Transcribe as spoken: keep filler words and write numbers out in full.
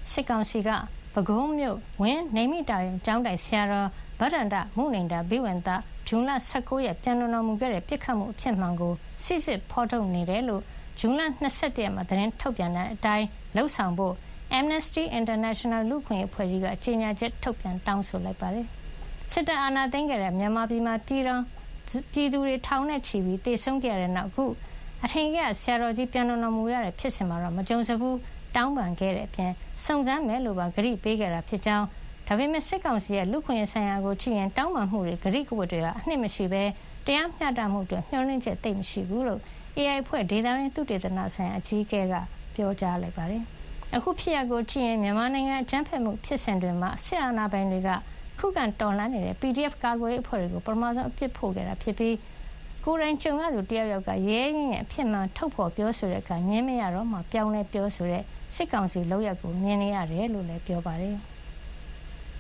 စစ်ကောင်စီကပဲခူးမြို့ဝင်းနေမိတာရုံကျောင်းတိုင်ဆရာတော်ဗဒ္ဒန္တမုနိန္ဒဘိဝန္တဇွန်လ၁၉ရက်ပြန်လွန်တော်မူခဲ့တဲ့ပြစ်ခတ်မှုအဖြစ်မှန်ကိုစစ်စစ်ဖော်ထုတ်နေတယ်လို့ဇွန်လ၂၁ရက်မှာသတင်းထုတ်ပြန်တဲ့အတိုင်းလှုပ်ဆောင်ဖို့ Amnesty International လူ့အခွင့်အရေးအဖွဲ့ကြီးကကြေညာချက်ထုတ်ပြန်တောင်းဆိုလိုက်ပါတယ်။စစ်တပ်အာဏာသိမ်းခဲ့တဲ့မြန်မာပြည်မှာပြည်တော်ပြည်သူတွေထောင်နဲ့ချီပြီးတေဆုံးခဲ့ရတဲ့နောက်အခုအထင်ကရဆရာတော်ကြီးပြန်လွန်တော်မူရတဲ့ဖြစ်စဉ်မှာတော့မကြုံစဘူးတောင်းပန်ခဲ့တဲ့အပြင်စုံစမ်းမယ်လို့ပါဂရုပေးခဲ့တာဖြစ်ကြောင်းဒါပေမဲ့စစ်ကောင်စီရဲ့လူခွင့်ရေးဆိုင်ရာကိုကြည့်ရင်တောင်းပန်မှုတွေဂရိကဝတ်တွေကအနှစ်မရှိဘဲတရားမျှတမှုတွေမျှော်လင့်ချက်သိမ့်မရှိဘူးလို့ အေအိုင် အဖွဲ့ဒေသရင်းသုတေသနဆိုင်ရာအကြီးအကဲကပြောကြားလိုက်ပါတယ်။အခုဖြစ်ရပ်ကိုကြည့်ရင်မြန်မာနိုင်ငံအကြမ်းဖက်မှုဖြစ်စဉ်တွေမှာစစ်အာဏာပိုင်တွေကခုခံတော်လှန်နေတဲ့ ပီ ဒီ အက်ဖ် ကာကွယ်ရေးအဖွဲ့တွေကိုပထမဆုံးအပြစ်ဖို့ခဲ့တာဖြစ်ပြီးကိုယ်တိုင်ကြုံရသူတယောက်ယောက်ကရဲရင်းရဲ့အဖြစ်မှန်ထုတ်ဖော်ပြောဆိုတဲ့အခါညင်းမရတော့မှပြောင်းလဲပြောဆိုတဲ့စစ်ကောင်စီလုပ်ရက်ကိုမြင်နေရတယ်လို့လည်းပြောပါတယ်။